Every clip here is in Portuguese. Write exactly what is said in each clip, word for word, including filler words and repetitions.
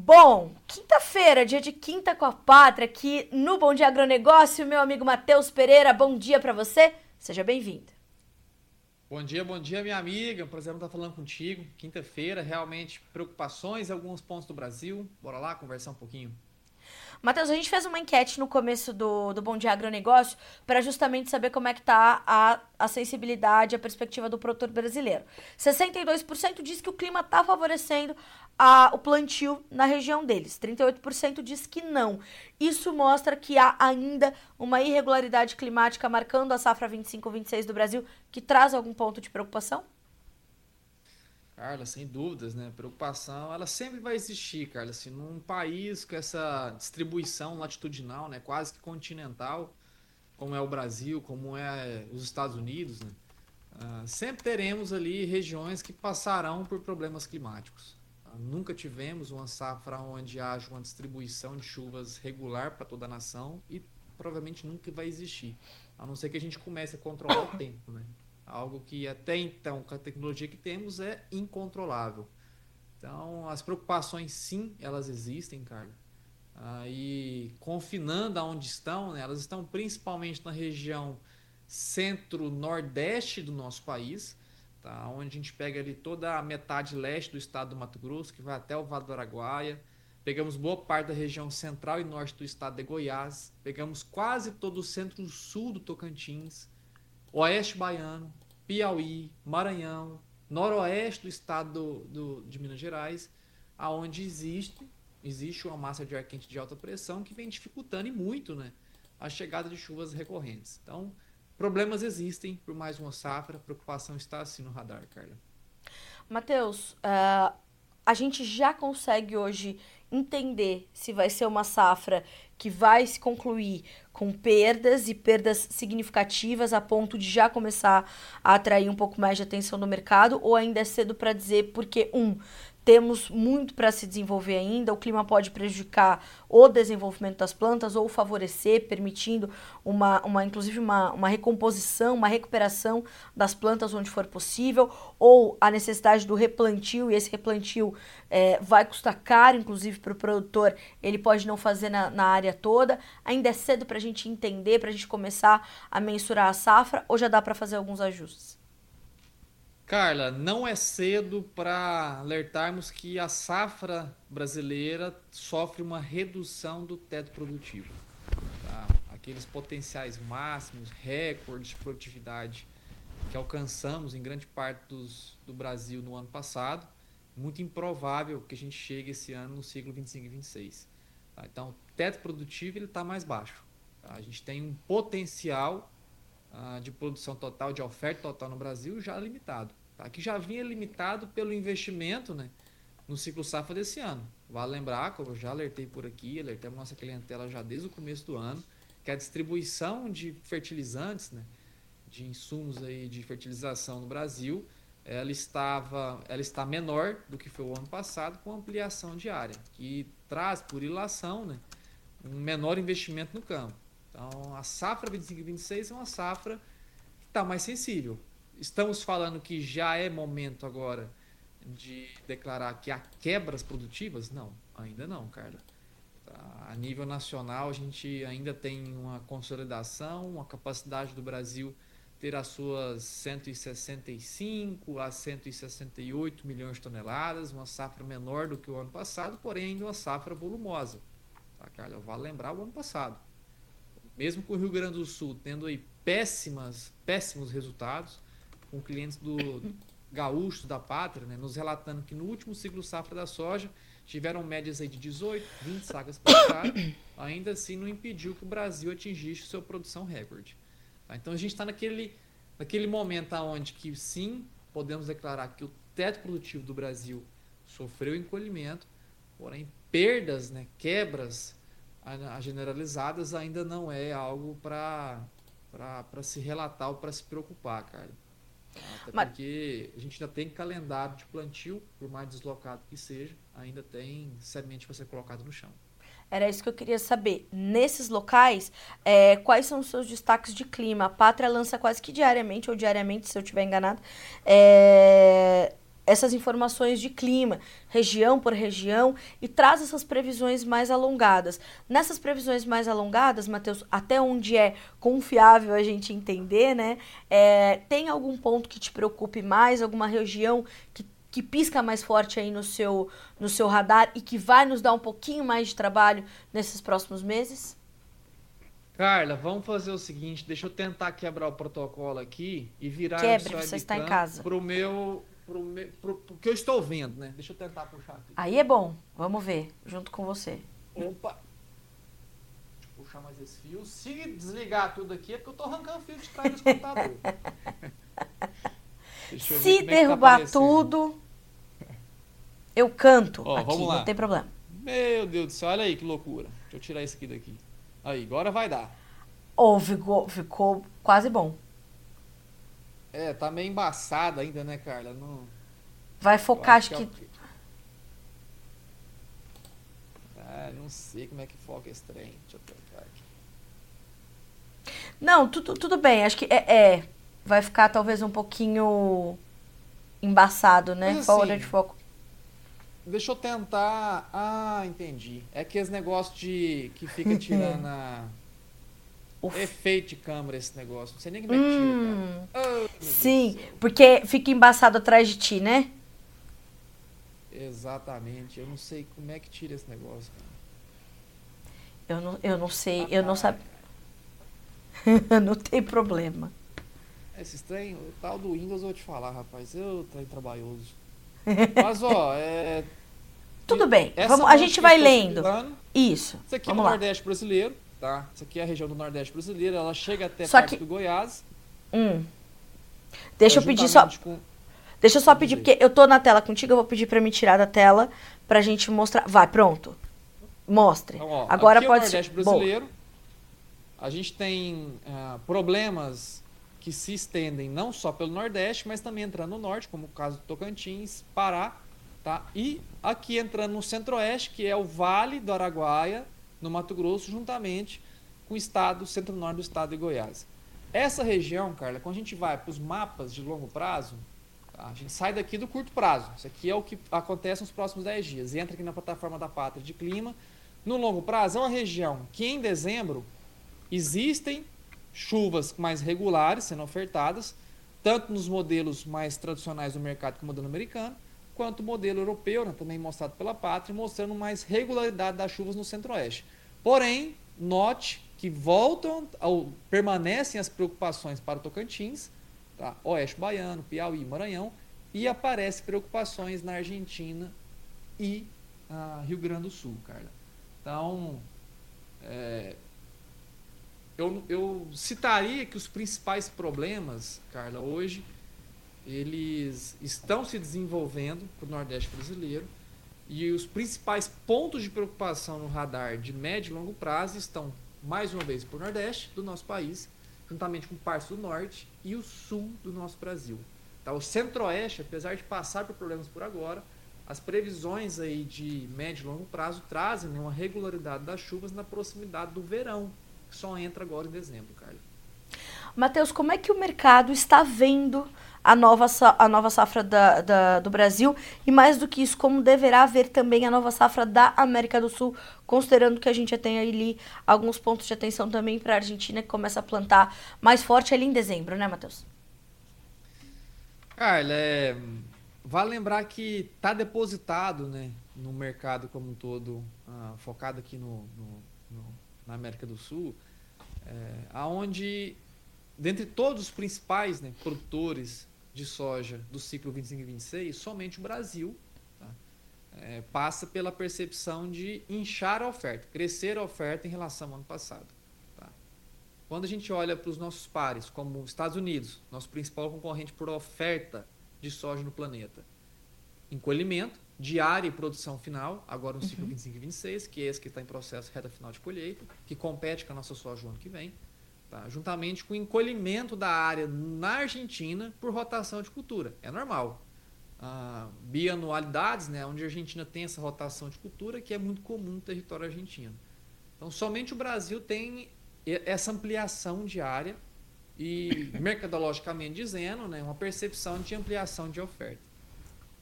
Bom, quinta-feira, dia de Quinta com a Pátria, aqui no Bom Dia Agronegócio, meu amigo Matheus Pereira, bom dia para você, seja bem-vindo. Bom dia, bom dia, minha amiga, um prazer estar falando contigo. Quinta-feira, realmente preocupações em alguns pontos do Brasil, bora lá conversar um pouquinho. Matheus, a gente fez uma enquete no começo do, do Bom Dia Agronegócio para justamente saber como é que tá a, a sensibilidade, a perspectiva do produtor brasileiro. sessenta e dois por cento diz que o clima está favorecendo a, o plantio na região deles. trinta e oito por cento diz que não. Isso mostra que há ainda uma irregularidade climática marcando a safra vinte e cinco vinte e seis do Brasil, que traz algum ponto de preocupação? Carla, sem dúvidas, né? Preocupação, ela sempre vai existir, Carla. Assim, num país com essa distribuição latitudinal, né? Quase que continental, como é o Brasil, como é os Estados Unidos, né? Ah, sempre teremos ali regiões que passarão por problemas climáticos. Ah, nunca tivemos uma safra onde haja uma distribuição de chuvas regular para toda a nação e provavelmente nunca vai existir. A não ser que a gente comece a controlar o tempo, né? Algo que até então, com a tecnologia que temos, é incontrolável. Então, as preocupações, sim, elas existem, Carla. Aí, confinando aonde estão, né, elas estão principalmente na região centro-nordeste do nosso país, tá, onde a gente pega ali toda a metade leste do estado do Mato Grosso, que vai até o Vale do Araguaia. Pegamos boa parte da região central e norte do estado de Goiás. Pegamos quase todo o centro-sul do Tocantins. Oeste Baiano, Piauí, Maranhão, noroeste do estado do, do, de Minas Gerais, aonde existe, existe uma massa de ar quente de alta pressão que vem dificultando e muito, né, a chegada de chuvas recorrentes. Então, problemas existem por mais uma safra, a preocupação está assim no radar, Carla. Matheus, uh, a gente já consegue hoje entender se vai ser uma safra que vai se concluir com perdas e perdas significativas a ponto de já começar a atrair um pouco mais de atenção no mercado, ou ainda é cedo para dizer, porque um, temos muito para se desenvolver ainda, o clima pode prejudicar o desenvolvimento das plantas ou favorecer, permitindo uma, uma inclusive uma, uma recomposição, uma recuperação das plantas onde for possível, ou a necessidade do replantio, e esse replantio é, vai custar caro, inclusive para o produtor, ele pode não fazer na, na área toda. Ainda é cedo para a gente entender, para a gente começar a mensurar a safra, ou já dá para fazer alguns ajustes? Carla, não é cedo para alertarmos que a safra brasileira sofre uma redução do teto produtivo. Tá? Aqueles potenciais máximos, recordes de produtividade que alcançamos em grande parte dos, do Brasil no ano passado, muito improvável que a gente chegue esse ano no ciclo vinte e cinco e vinte e seis. Tá? Então, o teto produtivo está mais baixo. Tá? A gente tem um potencial uh, de produção total, de oferta total no Brasil já limitado. Tá? Que já vinha limitado pelo investimento, né, no ciclo safra desse ano. Vale lembrar, como eu já alertei por aqui, alertei a nossa clientela já desde o começo do ano, que a distribuição de fertilizantes, né, de insumos aí de fertilização no Brasil, ela estava, ela está menor do que foi o ano passado, com ampliação de área, que traz por ilação, né, um menor investimento no campo. Então, a safra vinte e cinco e vinte e seis é uma safra que está mais sensível. Estamos falando que já é momento agora de declarar que há quebras produtivas? Não, ainda não, Carla. Tá? A nível nacional, a gente ainda tem uma consolidação, uma capacidade do Brasil ter as suas cento e sessenta e cinco a cento e sessenta e oito milhões de toneladas, uma safra menor do que o ano passado, porém ainda uma safra volumosa. Tá, Carla? Vale lembrar o ano passado. Mesmo com o Rio Grande do Sul tendo aí péssimas, péssimos resultados, com clientes do gaúchos da pátria, né, nos relatando que no último ciclo safra da soja tiveram médias aí de dezoito, vinte sacas por hectare, ainda assim não impediu que o Brasil atingisse sua produção recorde. Tá? Então a gente está naquele, naquele momento onde que sim, podemos declarar que o teto produtivo do Brasil sofreu encolhimento, porém perdas, né, quebras a, a generalizadas ainda não é algo para para se relatar ou para se preocupar, cara. Até Mas porque a gente ainda tem calendário de plantio, por mais deslocado que seja, ainda tem semente para ser colocado no chão. era isso que eu queria saber. Nesses locais, é, quais são os seus destaques de clima? A Pátria lança quase que diariamente, ou diariamente, se eu estiver enganado, é, essas informações de clima, região por região, e traz essas previsões mais alongadas. Nessas previsões mais alongadas, Matheus, até onde é confiável a gente entender, né? É, tem algum ponto que te preocupe mais, alguma região que, que pisca mais forte aí no seu, no seu radar e que vai nos dar um pouquinho mais de trabalho nesses próximos meses? Carla, vamos fazer o seguinte, deixa eu tentar quebrar o protocolo aqui e virar Quebre, essa você está em webcam casa. pro meu, pro meu, pro, pro que eu estou vendo, né? Deixa eu tentar puxar aqui. Aí é bom, vamos ver, junto com você. Opa! Deixa eu puxar mais esse fio. Se desligar tudo aqui é porque eu tô arrancando fio de trás do computador. Deixa eu ver Se como é que tá derrubar aparecendo. tudo, eu canto Ó, aqui, vamos lá. não tem problema. Meu Deus do céu, olha aí que loucura. Deixa eu tirar isso aqui daqui. Aí, agora vai dar. Ou ficou, ficou quase bom. É, tá meio embaçado ainda, né, Carla? Não, Vai eu focar, acho acho que é que... o... Ah, não sei como é que foca esse trem. Deixa eu tentar aqui. Não, tudo, tudo bem, acho que é, é. Vai ficar talvez um pouquinho embaçado, né? Mas Fora de assim, foco. deixa eu tentar... Ah, entendi. É que esse negócio de... que fica tirando a... Uf. Efeito de câmera esse negócio. Não sei nem como é que tira, cara. Hum, Oh, meu Deus do sim, céu. porque fica embaçado atrás de ti, né? Exatamente. Eu não sei como é que tira esse negócio, cara. Eu não, eu não sei, eu Ah, não sabia. Não tem problema. esse trem, o tal do Windows, eu vou te falar, rapaz. Eu trem trabalhoso. Mas, ó, é... Tudo bem, essa vamos, a mancha gente que eu vai estou lendo. segurando, Isso, isso aqui é o vamos lá. Nordeste brasileiro, tá? Isso aqui é a região do Nordeste brasileiro. Ela chega até Só parte que- do Goiás. Hum. Deixa é, eu pedir só, juntamente com... deixa eu só Pode pedir, dizer. porque eu tô na tela contigo, eu vou pedir pra me tirar da tela pra gente mostrar. Vai, pronto. Mostre. Então, ó, Agora aqui é o pode ser. Nordeste Boa. brasileiro. A gente tem ah, problemas que se estendem não só pelo Nordeste, mas também entrando no Norte, como o caso do Tocantins, Pará, tá? E aqui entrando no Centro-Oeste, que é o Vale do Araguaia, no Mato Grosso, juntamente com o estado, centro-norte do estado de Goiás. Essa região, Carla, quando a gente vai para os mapas de longo prazo, tá? A gente sai daqui do curto prazo. Isso aqui é o que acontece nos próximos dez dias. Entra aqui na plataforma da Pátria de Clima. No longo prazo, é uma região que em dezembro existem chuvas mais regulares sendo ofertadas, tanto nos modelos mais tradicionais do mercado, como o modelo americano, quanto o modelo europeu, né, também mostrado pela Pátria, mostrando mais regularidade das chuvas no Centro-Oeste. Porém, note que voltam, ao, permanecem as preocupações para o Tocantins, tá? Oeste Baiano, Piauí, Maranhão, e aparecem preocupações na Argentina e ah, Rio Grande do Sul, Carla. Então, é, Eu, eu citaria que os principais problemas, Carla, hoje, eles estão se desenvolvendo para o Nordeste brasileiro e os principais pontos de preocupação no radar de médio e longo prazo estão, mais uma vez, para o Nordeste do nosso país, juntamente com partes do Norte e o Sul do nosso Brasil. Tá? O Centro-Oeste, apesar de passar por problemas por agora, as previsões aí de médio e longo prazo trazem, né, uma regularidade das chuvas na proximidade do verão, que só entra agora em dezembro, Carla. Matheus, como é que o mercado está vendo a nova, sa- a nova safra da, da- do Brasil? E mais do que isso, como deverá ver também a nova safra da América do Sul, considerando que a gente já tem ali alguns pontos de atenção também para a Argentina, que começa a plantar mais forte ali em dezembro, né, Matheus? Carla, é, vale lembrar que está depositado, né, no mercado como um todo, ah, focado aqui no, no- no- na América do Sul, é, aonde, dentre todos os principais, né, produtores de soja do ciclo vinte e cinco e vinte e seis, somente o Brasil, tá, é, passa pela percepção de inchar a oferta, crescer a oferta em relação ao ano passado. Tá? Quando a gente olha para os nossos pares, como os Estados Unidos, nosso principal concorrente por oferta de soja no planeta, encolhimento, diária e produção final, agora no ciclo Uhum. vinte e cinco e vinte e seis, que é esse que está em processo reta final de colheita, que compete com a nossa soja no ano que vem, tá? Juntamente com o encolhimento da área na Argentina por rotação de cultura. É normal. Ah, bianualidades, né, onde a Argentina tem essa rotação de cultura, que é muito comum no território argentino. Então, somente o Brasil tem essa ampliação de área e, mercadologicamente dizendo, né, uma percepção de ampliação de oferta.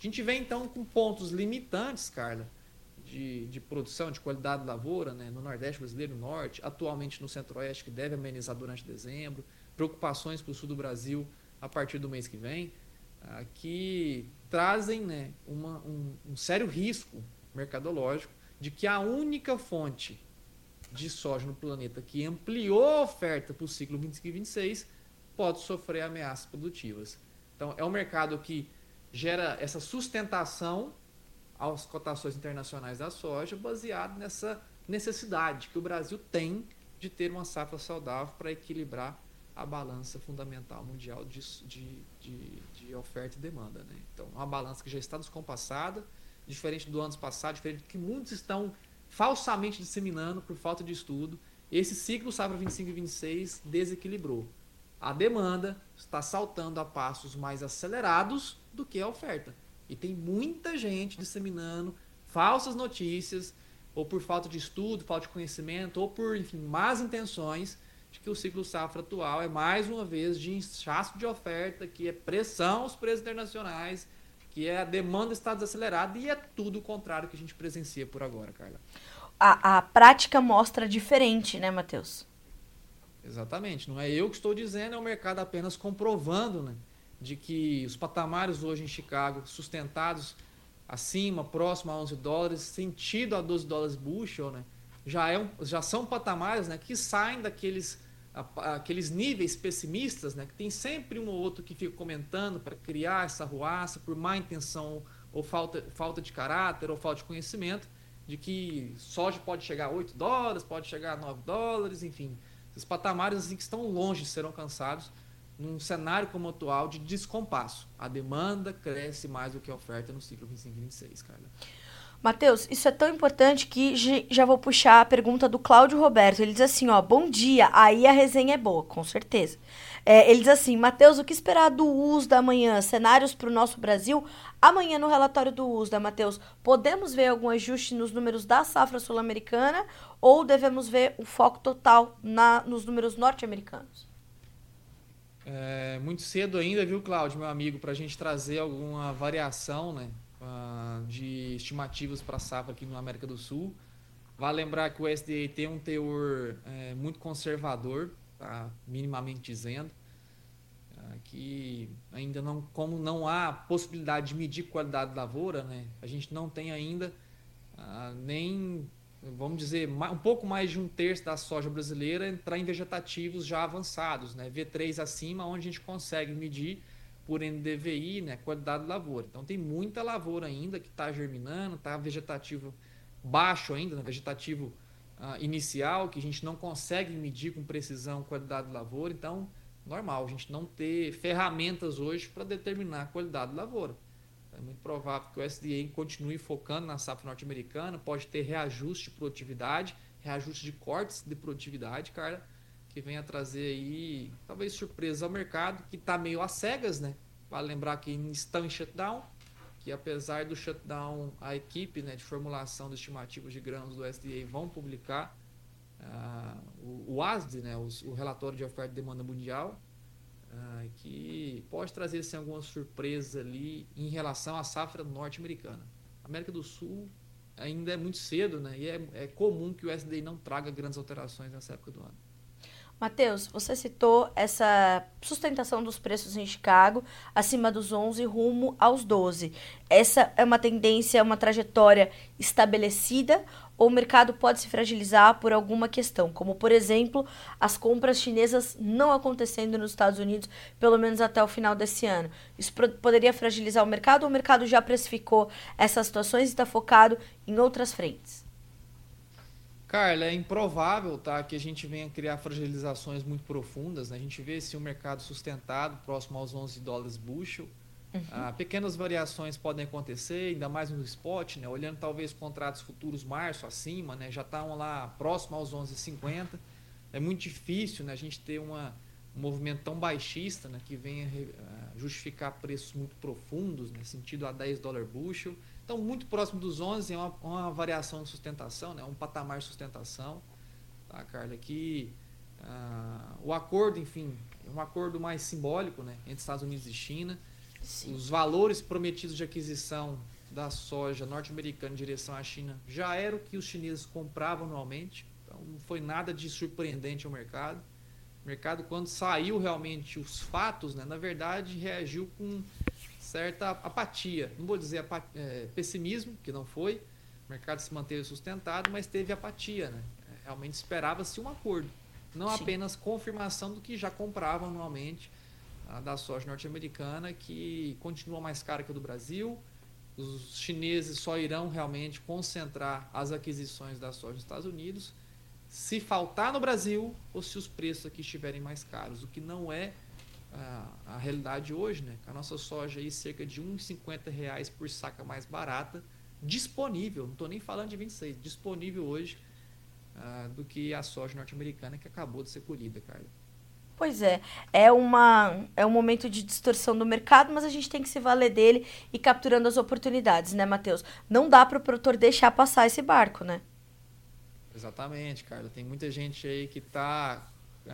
A gente vem, então, com pontos limitantes, Carla, de, de produção, de qualidade de lavoura, né, no Nordeste brasileiro, no Norte, atualmente no Centro-Oeste, que deve amenizar durante dezembro, preocupações para o Sul do Brasil a partir do mês que vem, ah, que trazem, né, uma, um, um sério risco mercadológico de que a única fonte de soja no planeta que ampliou a oferta para o ciclo vinte e cinco e vinte e seis pode sofrer ameaças produtivas. Então, é um mercado que gera essa sustentação às cotações internacionais da soja, baseado nessa necessidade que o Brasil tem de ter uma safra saudável para equilibrar a balança fundamental mundial de, de, de, de oferta e demanda. Né? Então, uma balança que já está descompassada, diferente do ano passado, diferente do que muitos estão falsamente disseminando por falta de estudo. Esse ciclo safra vinte e cinco e vinte e seis desequilibrou. A demanda está saltando a passos mais acelerados do que a oferta. E tem muita gente disseminando falsas notícias, ou por falta de estudo, falta de conhecimento, ou por, enfim, más intenções, de que o ciclo safra atual é mais uma vez de inchaço de oferta, que é pressão aos preços internacionais, que é a demanda está desacelerada, e é tudo o contrário que a gente presencia por agora, Carla. A, a prática mostra diferente, né, Matheus? Exatamente. Não é eu que estou dizendo, é o mercado apenas comprovando, né, de que os patamares hoje em Chicago, sustentados acima, próximo a onze dólares, sentido a doze dólares bushel, né, já, é um, já são patamares, né, que saem daqueles a, aqueles níveis pessimistas, né, que tem sempre um ou outro que fica comentando para criar essa ruaça por má intenção ou falta, falta de caráter ou falta de conhecimento, de que soja pode chegar a oito dólares, pode chegar a nove dólares, enfim. Esses patamares assim, que estão longe de ser alcançados num cenário como o atual de descompasso. A demanda cresce mais do que a oferta no ciclo vinte e cinco e vinte e seis, Carla. Matheus, isso é tão importante que já vou puxar a pergunta do Cláudio Roberto. Ele diz assim, ó, bom dia, aí a resenha é boa, com certeza. É, ele diz assim, Matheus, o que esperar do U S D amanhã? Cenários para o nosso Brasil? Amanhã no relatório do U S D, Matheus, podemos ver algum ajuste nos números da safra sul-americana ou devemos ver o foco total na, nos números norte-americanos? É muito cedo ainda, viu, Cláudio, meu amigo, para a gente trazer alguma variação, né, de estimativas para a safra aqui na América do Sul. Vale lembrar que o U S D A tem um teor é, muito conservador, tá? Minimamente dizendo, é, que ainda não, como não há possibilidade de medir qualidade de lavoura, né, a gente não tem ainda ah, nem, vamos dizer, um pouco mais de um terço da soja brasileira entrar em vegetativos já avançados, né, V três acima, onde a gente consegue medir por N D V I, né, qualidade de lavoura. Então tem muita lavoura ainda que está germinando, está vegetativo baixo ainda, né, vegetativo uh, inicial, que a gente não consegue medir com precisão qualidade de lavoura. Então, normal, a gente não ter ferramentas hoje para determinar a qualidade de lavoura. É muito provável que o U S D A continue focando na safra norte-americana, pode ter reajuste de produtividade, reajuste de cortes de produtividade, cara, que venha trazer aí, talvez, surpresa ao mercado, que está meio às cegas, né? Vale lembrar que estão em shutdown, que apesar do shutdown, a equipe, né, de formulação de estimativas de grãos do U S D A vão publicar uh, o, o A S D, né, o, o relatório de oferta e demanda mundial, uh, que pode trazer assim, algumas surpresas ali em relação à safra norte-americana. A América do Sul ainda é muito cedo, né, e é, é comum que o U S D A não traga grandes alterações nessa época do ano. Matheus, você citou essa sustentação dos preços em Chicago acima dos onze rumo aos doze. Essa é uma tendência, uma trajetória estabelecida ou o mercado pode se fragilizar por alguma questão, como, por exemplo, as compras chinesas não acontecendo nos Estados Unidos, pelo menos até o final desse ano? Isso poderia fragilizar o mercado ou o mercado já precificou essas situações e está focado em outras frentes? Carla, é improvável, tá, que a gente venha criar fragilizações muito profundas, né? A gente vê se um mercado sustentado próximo aos onze dólares bushel. Uhum. Ah, pequenas variações podem acontecer, ainda mais no spot, né? Olhando talvez contratos futuros março acima, né? Já estão lá próximo aos onze e cinquenta. É muito difícil, né, a gente ter uma, um movimento tão baixista, né, que venha uh, justificar preços muito profundos, né, sentido a dez dólares bushel. Então, muito próximo dos onze é uma, uma variação de sustentação, né, um patamar de sustentação, tá, Carla? Que uh, o acordo, enfim, é um acordo mais simbólico, né, entre Estados Unidos e China. Sim. Os valores prometidos de aquisição da soja norte-americana em direção à China já era o que os chineses compravam anualmente, então não foi nada de surpreendente ao mercado. O mercado, quando saiu realmente os fatos, né, na verdade reagiu com certa apatia, não vou dizer apat é, pessimismo, que não foi, o mercado se manteve sustentado, mas teve apatia, né? Realmente esperava-se um acordo, não Sim. apenas confirmação do que já compravam anualmente a, da soja norte-americana, que continua mais cara que a do Brasil. Os chineses só irão realmente concentrar as aquisições da soja nos Estados Unidos se faltar no Brasil ou se os preços aqui estiverem mais caros, o que não é a, a realidade hoje, né? A nossa soja aí cerca de um real e cinquenta centavos por saca mais barata, disponível, não estou nem falando de vinte e seis, disponível hoje uh, do que a soja norte-americana que acabou de ser colhida, Carla. Pois é, é, uma, é um momento de distorção do mercado, mas a gente tem que se valer dele e capturando as oportunidades, né, Matheus? Não dá para o produtor deixar passar esse barco, né? Exatamente, Carla. Tem muita gente aí que tá...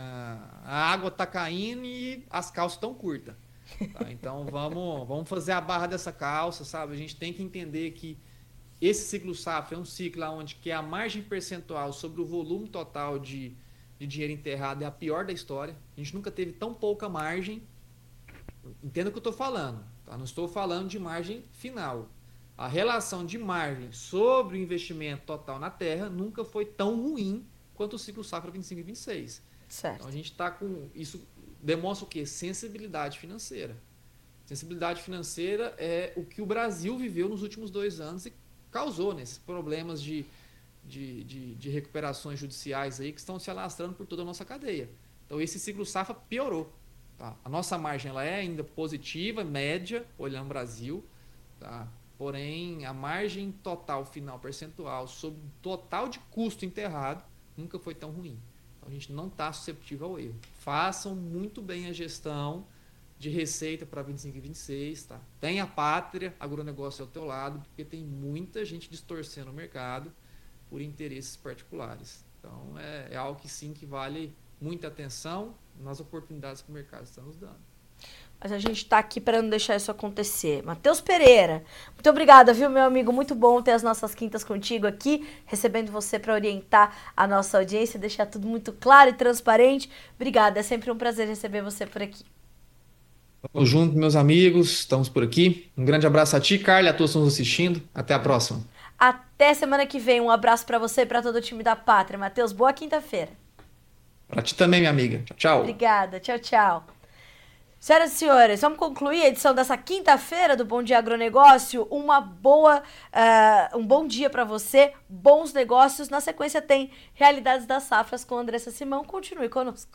Uh, a água tá caindo e as calças estão curtas. Tá? Então vamos, vamos fazer a barra dessa calça, sabe? A gente tem que entender que esse ciclo safra é um ciclo onde que a margem percentual sobre o volume total de de dinheiro enterrado é a pior da história. A gente nunca teve tão pouca margem. Entenda o que eu estou falando. Tá? Não estou falando de margem final. A relação de margem sobre o investimento total na terra nunca foi tão ruim quanto o ciclo safra vinte e cinco e vinte e seis. Certo. Então a gente está com... Isso demonstra o quê? Sensibilidade financeira. Sensibilidade financeira é o que o Brasil viveu nos últimos dois anos e causou nesses problemas de De, de, de recuperações judiciais aí que estão se alastrando por toda a nossa cadeia. Então esse ciclo safra piorou. Tá? A nossa margem ela é ainda positiva, média, olhando o Brasil, tá? Porém a margem total final percentual sobre o total de custo enterrado nunca foi tão ruim. Então a gente não está susceptível ao erro. Façam muito bem a gestão de receita para vinte e cinco e vinte e seis. Tá? Tenha pátria, agronegócio ao teu lado, porque tem muita gente distorcendo o mercado por interesses particulares. Então, é, é algo que sim, que vale muita atenção nas oportunidades que o mercado está nos dando. Mas a gente está aqui para não deixar isso acontecer. Matheus Pereira, muito obrigada, viu, meu amigo? Muito bom ter as nossas quintas contigo aqui, recebendo você para orientar a nossa audiência, deixar tudo muito claro e transparente. Obrigada, é sempre um prazer receber você por aqui. Vamos junto, meus amigos, estamos por aqui. Um grande abraço a ti, Carla, a todos que estão nos assistindo. Até a próxima. Até semana que vem. Um abraço para você e para todo o time da Pátria. Matheus, boa quinta-feira. Para ti também, minha amiga. Tchau, tchau. Obrigada. Tchau, tchau. Senhoras e senhores, vamos concluir a edição dessa quinta-feira do Bom Dia Agronegócio. Uma boa, uh, um bom dia para você, bons negócios. Na sequência tem Realidades das Safras com Andressa Simão. Continue conosco.